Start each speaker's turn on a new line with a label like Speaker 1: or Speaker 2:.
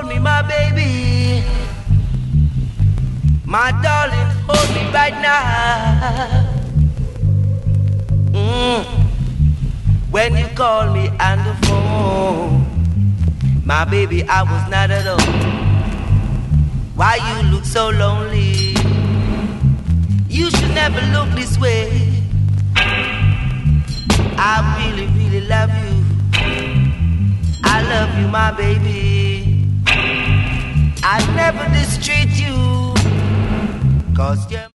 Speaker 1: hold me, my baby. My darling, hold me right now. When you call me on the phone, my baby, I was not alone. Why you look so lonely? You should never look this way. I really, really love you. I love you, my baby. I never mistreat you, 'cause you're